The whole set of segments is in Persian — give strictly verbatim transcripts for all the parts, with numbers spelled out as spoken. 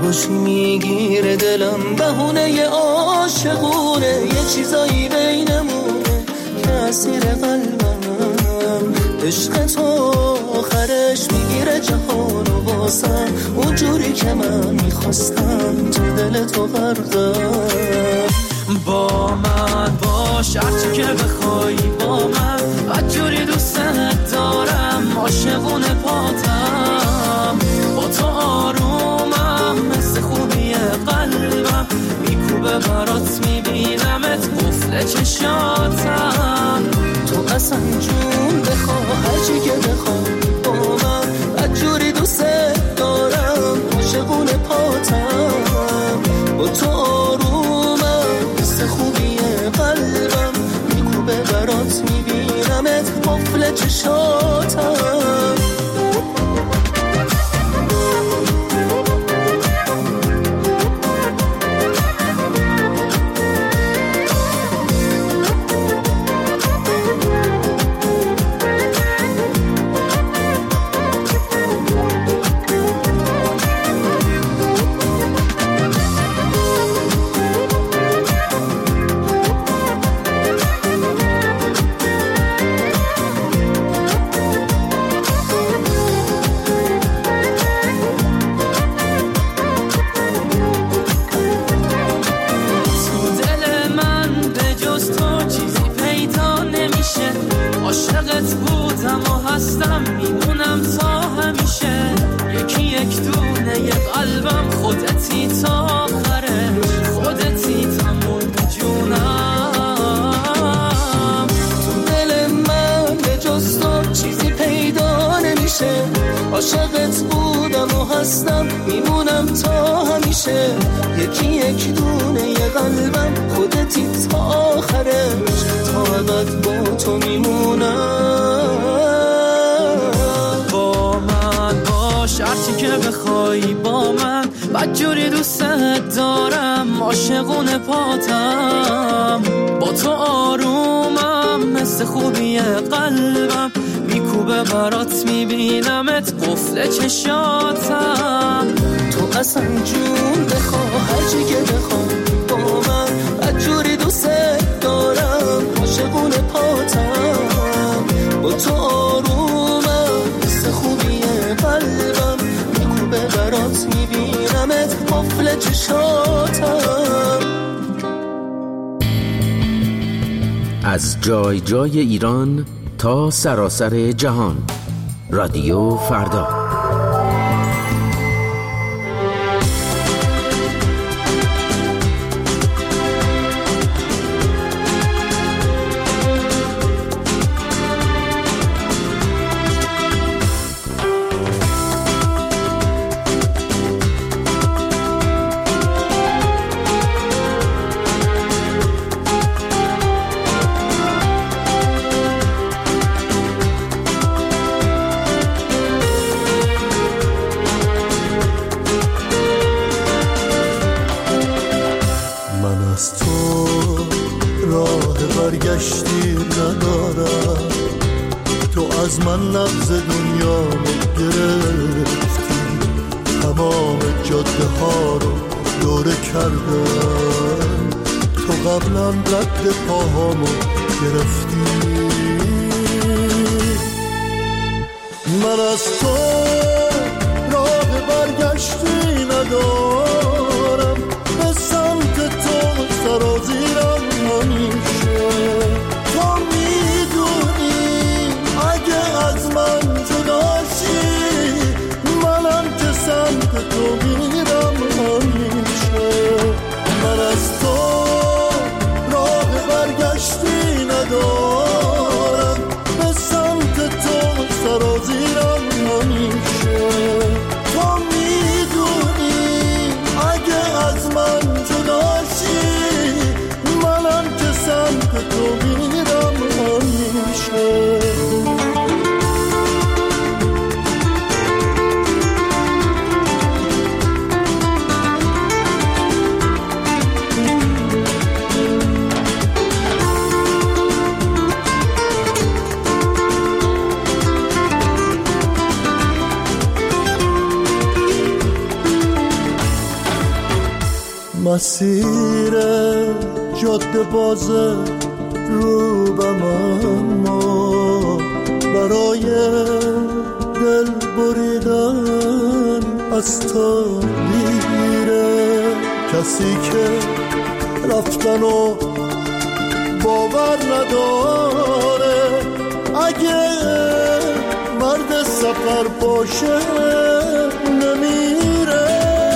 نباشی میگیره دلم، بهونه عاشقونه، یه چیزایی بینمونه که اسیر قلبم، عشق تو آخرش میگیره جهان و واسم، اونجوری که من میخواستم تو دل تو غرقم. با من باش هرچی که بخوای، با من بدجوری دوستت دارم، عاشقونه پاتم، با تو آرومم، مثل خوبی قلبم میکوبه برات، میبینمت قفل چشاتم، تو اصلا جون بخواه هرچی که بخوای، با من بدجوری دوستت دارم، عاشقونه پاتم، با تو آرومم، مثل خوبی قلبم میکوبه برات، میبینمت قفل چشاتم. عاشقت بودم و هستم، میمونم تا همیشه، یکی یک دونه یه قلبم، خودتی تا آخرش، خودتی تموم جونم، تو دل من به جز تو چیزی پیدا نمیشه، عاشقت بودم و هستم، میمونم تا همیشه، یکی یک دونه یه قلبم، خودتی تا آخرش، تا ابد با تو میمونم. با من باش هرچی که بخوای، با من بدجوری دوستت دارم، عاشقونه پاتم، با تو آرومم، مثل خوبی قلبم میکوبه برات، میبینمت قفل چشاتم، تو اصلا جون بخواه هرچی که بخوای، با من بدجوری دوستت دارم، عاشقونه پاتم، با تو آرومم، مثل خوبی قلبم میکوبه برات، میبینمت قفل چشاتم. از جای جای ایران تا سراسر جهان، رادیو فردا. برگشتی ندارم، تو از من نبض دنیا گرفتی، تمام جاده ها رو دوره کردم، تو قبلا رد پاهامو گرفتی، من از تو راه برگشتی ندارم، به سمت تو سرازیرم همیشه، تو میدونی اگه از من جداشی، منم که سمت تو میرم همیشه، من از تو راه برگشتی ندارم، به سمت تو سرازیرم همیشه، تو میدونی مسیر جاده باز روبم، اما برای دل بریدن از تو دیره. کسی که رفتن و باور نداره، اگه مرد سفر باشه نمیره.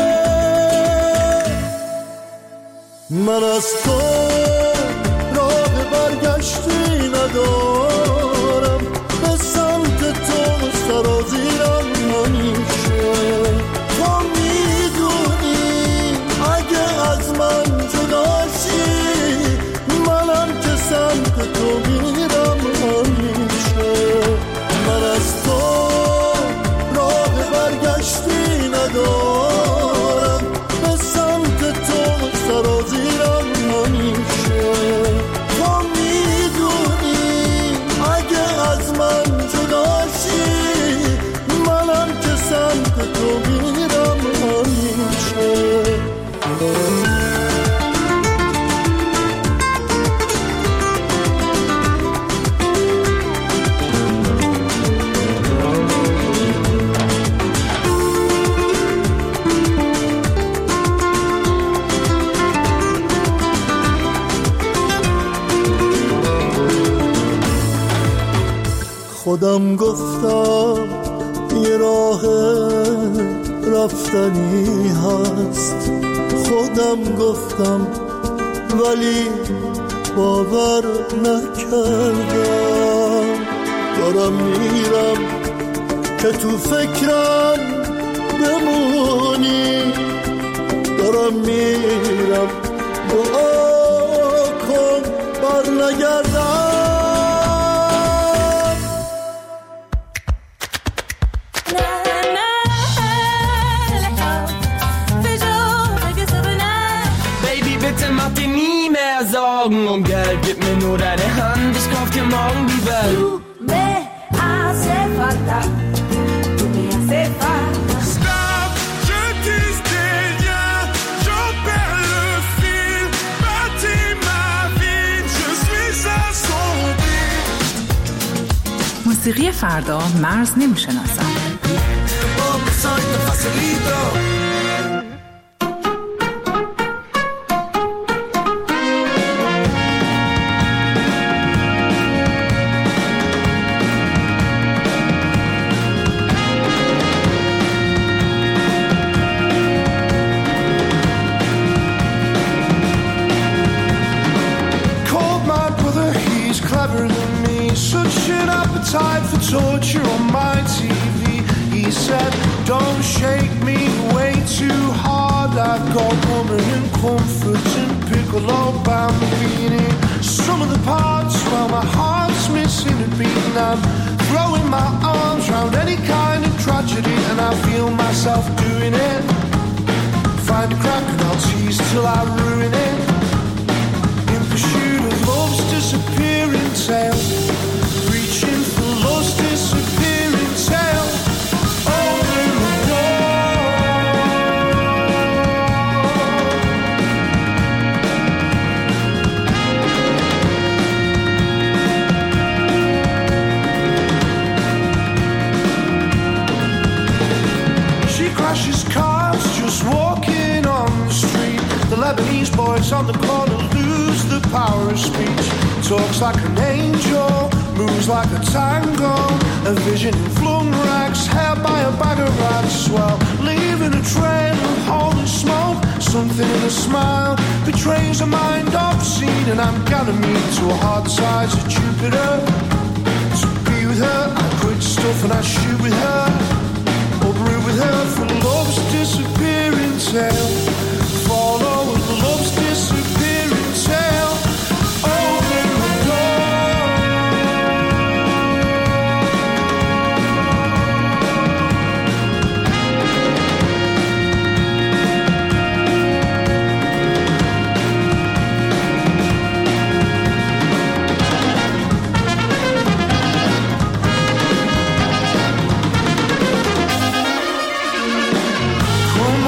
من از تو راه برگشتی ندارم، به سمت تو سرازیرم همیشه. تو میدونی اگه از من جداشی، منم که سمت تو میرم همیشه. من از تو راه برگشتی ندارم، به سمت تو سرازیرم همیشه. تو میدونی اگه از من جداشی، منم که سمت تو میرم همیشه. خودم گفتم یه راه رفتنی هست، خودم گفتم ولی باور نکردم. دارم میرم که تو فکرم بمونی، دارم میرم دعا کن بر نگردم. Und Geld, gib mir nur deine Hand, ich kauf dir morgen die Welt. Tu me hace falta, tu me hace falta. Stop, je tisse des liens, j'en perds le fil. Bâtis ma vie, je suis assombri. موسیقی فردا مرز نمیشناسد. For torture on my T V, he said, don't shake me way too hard. I've got woman and comfort and piccolo bambini. Some of the parts, well, my heart's missing a beat, and I'm throwing my arms around any kind of tragedy, and I feel myself doing it. Find a crack and I'll tease till I ruin it, in pursuit of love's disappearing tale. Reaching for love's disappearing tale. Open the door. She crashes cars just walking on the street. The Lebanese boys on the corner lose the power of speech. Talks like an angel, moves like a tango, a vision in flung rags, held by a bag of rats. Well, leaving a trail of holy smoke, something in a smile betrays a mind obscene. And I'm gonna meet to a hard side of Jupiter. To be with her, I quit stuff and I shoot with her, or brew with her for love's disappearing tale. Follow love's disappearing tale. Open the door. Come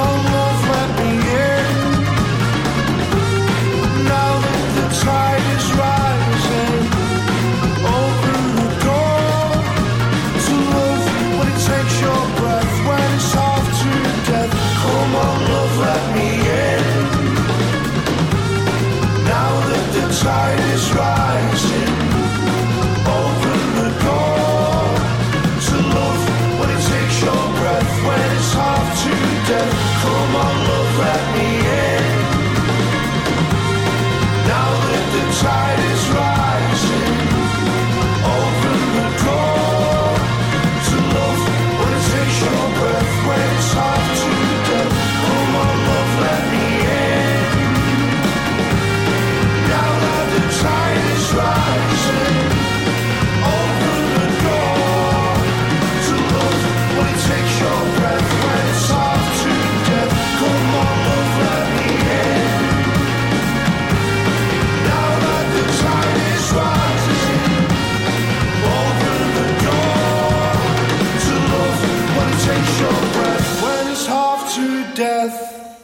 to death.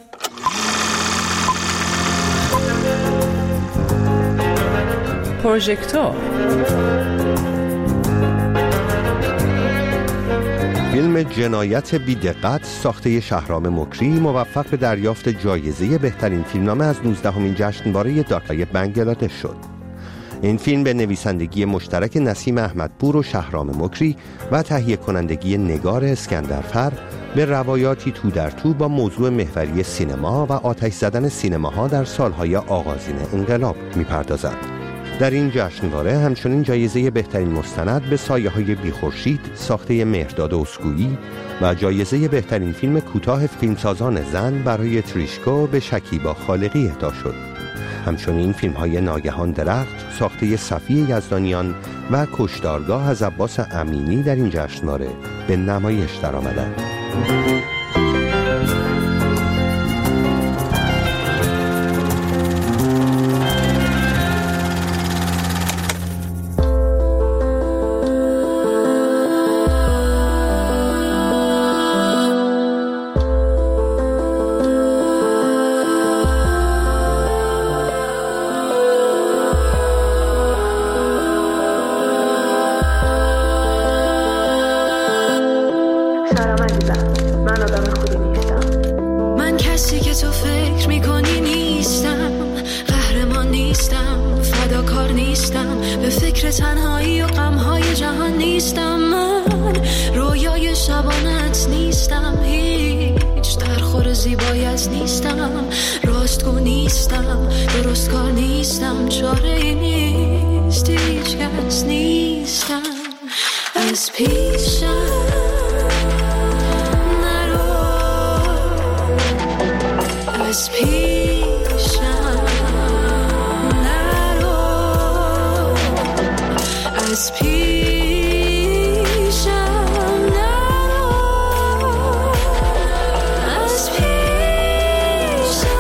پروژکتور فیلم جنایت بی‌دقت ساخته شهرام مکری موفق به دریافت جایزه بهترین فیلمنامه از نوزدهمین جشنواره داکای بنگلادش شد. این فیلم به نویسندگی مشترک نسیم احمدپور و شهرام مکری و تهیه کنندگی نگار اسکندرفر به روایاتی تو در تو با موضوع محوری سینما و آتش زدن سینماها در سالهای آغازین انقلاب می‌پردازد. در این جشنواره همچنین جایزه بهترین مستند به سایه‌های بی‌خورشید ساخته مهرداد اسکویی و جایزه بهترین فیلم کوتاه فیلمسازان زن برای تریشکو به شکیبا خالقی اهدا شد. همچنین فیلم‌های ناگهان درخت ساخته صفیه یزدانیان و کشتارگاه از عباس امینی در این جشنواره به نمایش درآمدند. تنهایی و غم‌های جهان نیستم، من رویای شبانت نیستم، هیچ درخور زیبایت نیستم، راستگو نیستم، درست کار نیستم، چاره نیست، هیچ کس نیستم، از پیشم نرو، از پیشم نرو، از پیشم نرو، از پیشم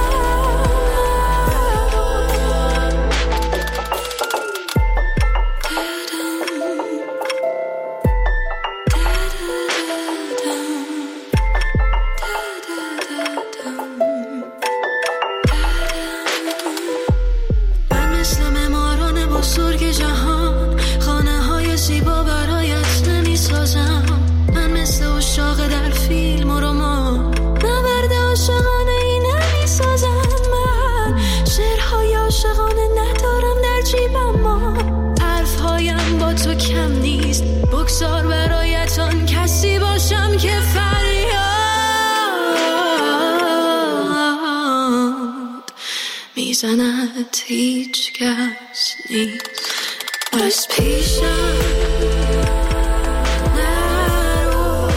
من مثل معماران بزرگ جهان خانه های زیبا برایت نمی سازم، من مثل عشاق در فیلم و رمان نبرد عاشقانه ای نمی سازم، من شعرهای عاشقانه ندارم در جیبم، ما حرفهایم با تو کم نیست، بگذار برایت آن کسی باشم که فریاد میزند، هیچ کس نیست، از پیشم نرو،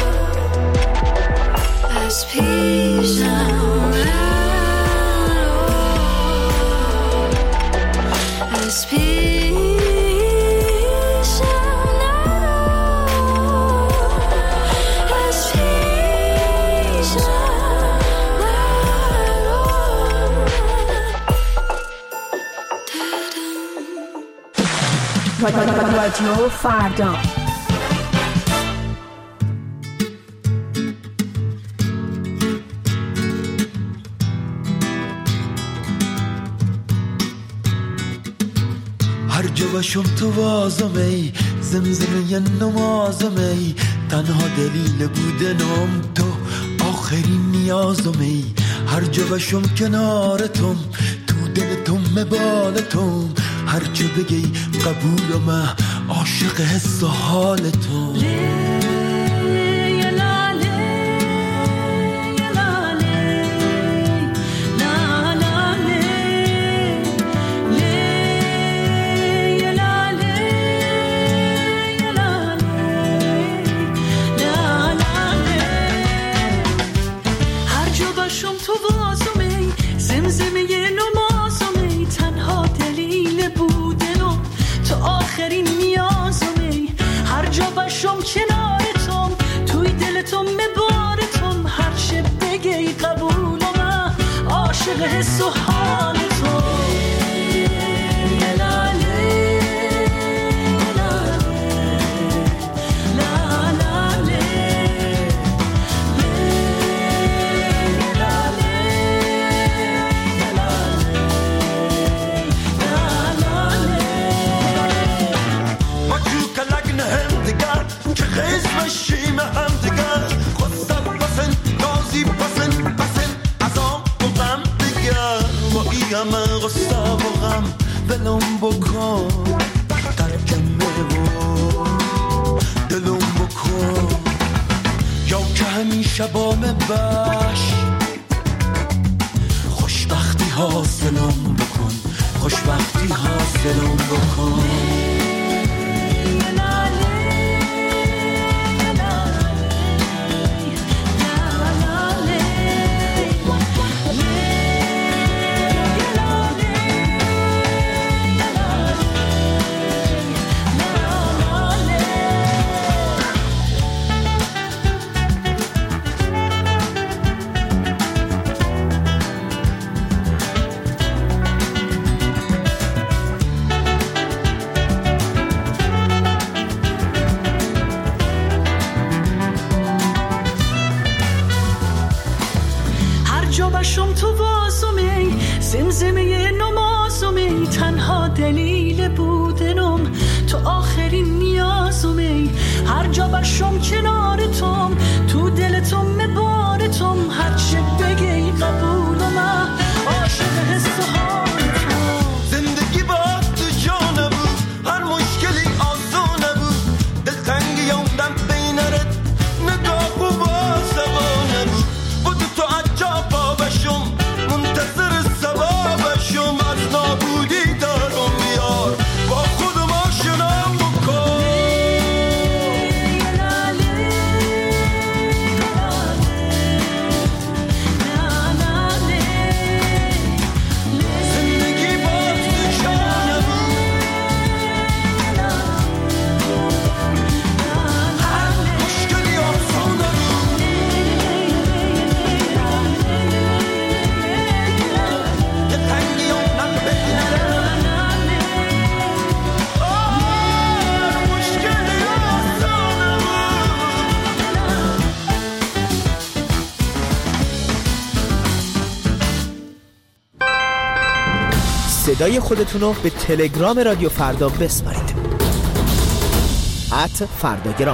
از پیشم نرو، از پیشم نرو، از پیشم رادیو فردا. هر جا باشم تو وازم ای زمزمه نمازم ای، تنها دلیل بودنم تو آخرین نیازم ای، هر جا باشم کنارتم تو دلتم مبالتم، هر چه بگی قبولم عاشق حس و حالتم. آخرین نیازم، هر جا باشم کنارتم توی دلتم مبارتم، هر چه بگی قبولم عاشق حس و حالتم. همه غصه و غم ولم بکن ترکمه و دلم بکن یا که همیشه با من باش خوشبختی حاصلم بکن خوشبختی حاصلم بکن شم تو واسمی زمزمه نمازمی تنها دلیل بودنم تو آخرین نیازمی هر جا باشم کنارتم تو دلتم مبارتم هر چه بگی قبولم عاشق حس و حالتم زندگی با تو جا نبود هر مشکلی آسان نبود دلتنگی یومدم بینرت نگاه و باسوا نبود بود تو عجب منتظر سبابشم از نابودی دارم میار با خودم آشنام بکن زندگی با تو جا نبود هر مشکلی آسان نبود صدای خودتون رو به تلگرام رادیو فردا بسپارید ات فرداگرام.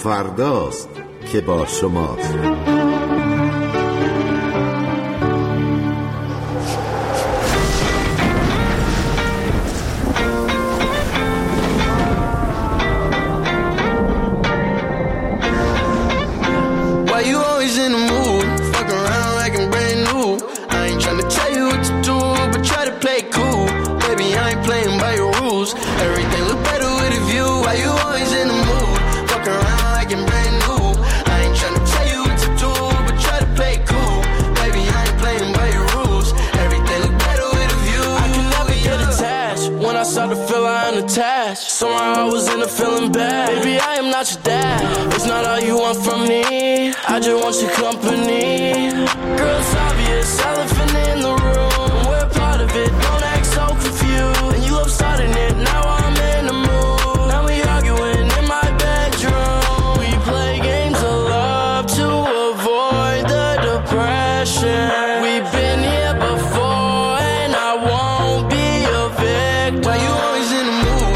فرداست که با شماست. Somehow I was in a feeling bad. Baby, I am not your dad. It's not all you want from me. I just want your company. Girl, it's obvious, elephant in the room. We're part of it, don't act so confused. And you love starting it, now I'm in the mood. Now we arguing in my bedroom. We play games of love to avoid the depression. We've been here before and I won't be a victim. Why you always in the mood?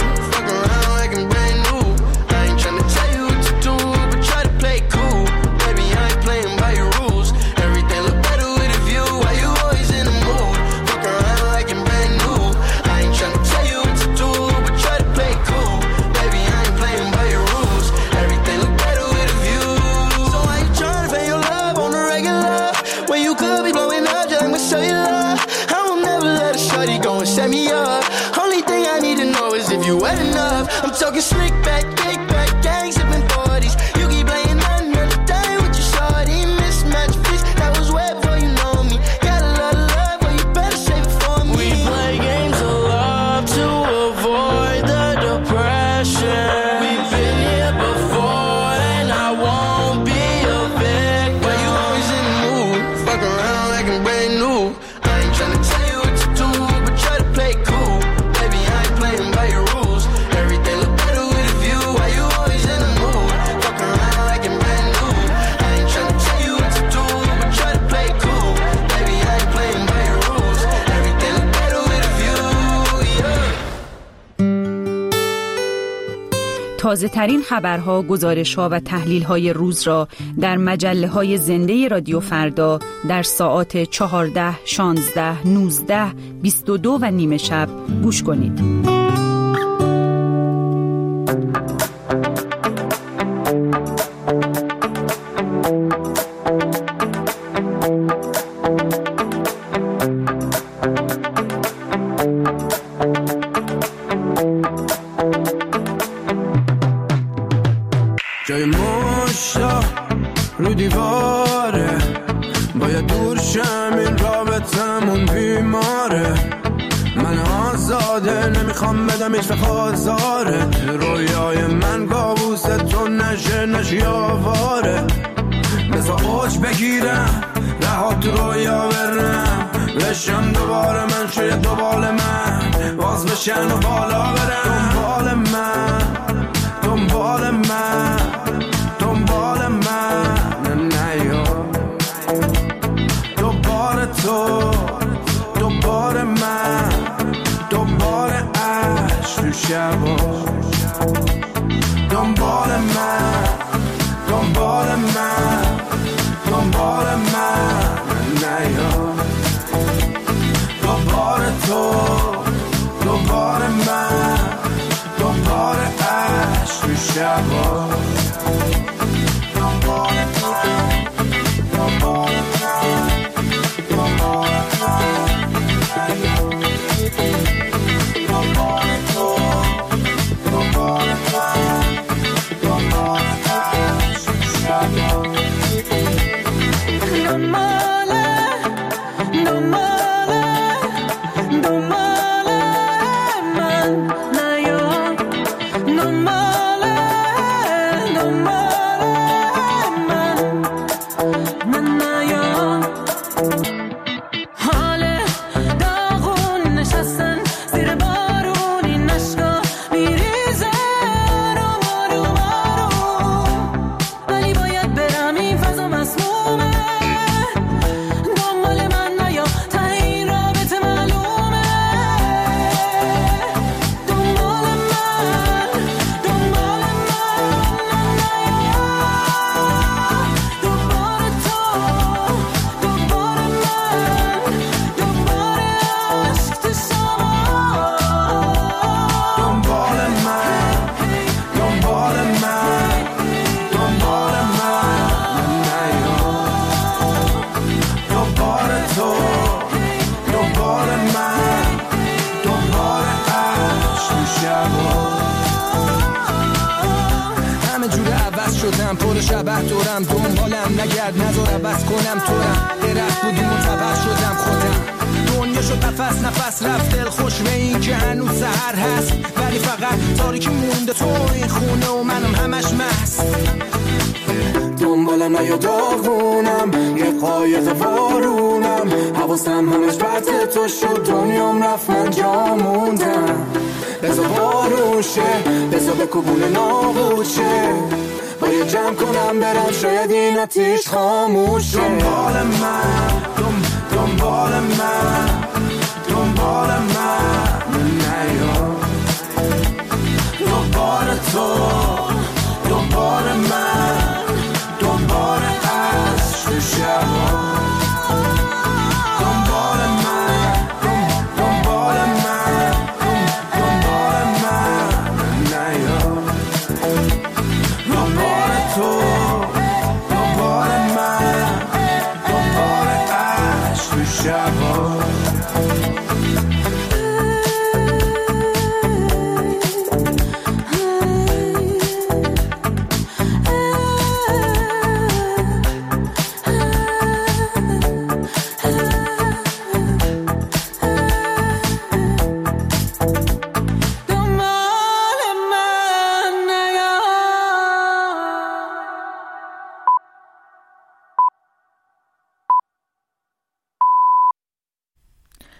I'm talking slick back, kick back, gang sipping forties. You keep playing another day with your shorty. Mismatch fish, that was way before you know me. Got a lot of love, but you better save it for me. We play games of love to avoid the depression. We've been here before and I won't be a victim. Why you always in the mood? Fuck around like I'm brand new. I ain't tryna tell you what to do, but try to play cool. Baby, I ain't playing by your rules. تازه ترین خبرها، گزارش‌ها و تحلیل‌های روز را در مجله‌های زنده رادیو فردا در ساعات چهارده، شانزده، نوزده، بیست و دو و نیمه شب گوش کنید. جای مشتا رو دیواره، باید دور شم، این رابطمون بیماره. من آزاده نمیخوام بدم هیچ وقت آزاره. رویای من کابوسه تو نشه نشی آواره. بذار اوج بگیرم رها تو رویا برم، بشم دوباره من شاید دوبال من باز بشن و بالا برم. دنبال من دنبال من دنبال من نیا، دوباره تو دوباره من دوباره عشق تو شبا. دنبال من دنبال من دنبال من نیا، دوباره تو دوباره من دوباره عشق تو شبا. No more برو شبه دورم دنبالم نگرد نذار بس کنم تورم درخت بودی منتبر شدم خودم دنیا شد نفس نفس رفت دل خوش به این که هنوز سحر هست ولی فقط تاریکی مونده تو این خونه و منم همش مست دنبالم نیا داغونم یه قایق وارونم حواسم همش بطه تو شد دنیام رفت من جا موندم بزا بارون شه بزا بکبون نابود شه باید جمع کنم برم شاید این آتیش خاموش شه دنبال من دم دنبال من دنبال من نیا دنبال تو دنبال من دنبال عشق و شبا دنبال من دنبال من دنبال من نیا دنبال تو دنبال من دنبال عشق و شبا